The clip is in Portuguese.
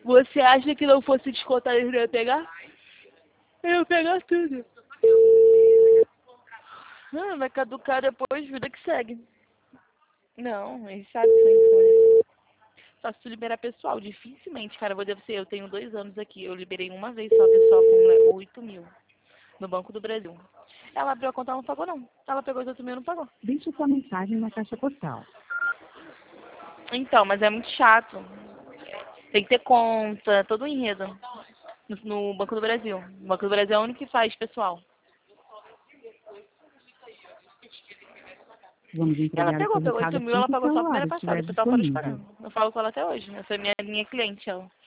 Você acha que não fosse descontar eles não iam pegar? Eu ia pegar tudo. Vai caducar depois, vida que segue. Não, eles sabem que isso. Só se tu liberar pessoal, dificilmente, cara, deve ser, eu tenho 2 anos aqui, eu liberei uma vez só pessoal com 8 mil no Banco do Brasil. Ela abriu a conta, ela não pagou não. Ela pegou os 8 mil e não pagou. Deixe sua mensagem na caixa postal. Então, mas é muito chato. Tem que ter conta, todo o enredo no Banco do Brasil. O Banco do Brasil é o único que faz, pessoal. Vamos Ela entregar o pegou resultado 8 mil, ela assim que o pagou só a celular primeira estiver passada. O pessoal pode disponível. pagar. Eu falo com ela até hoje. Essa é minha cliente, ela.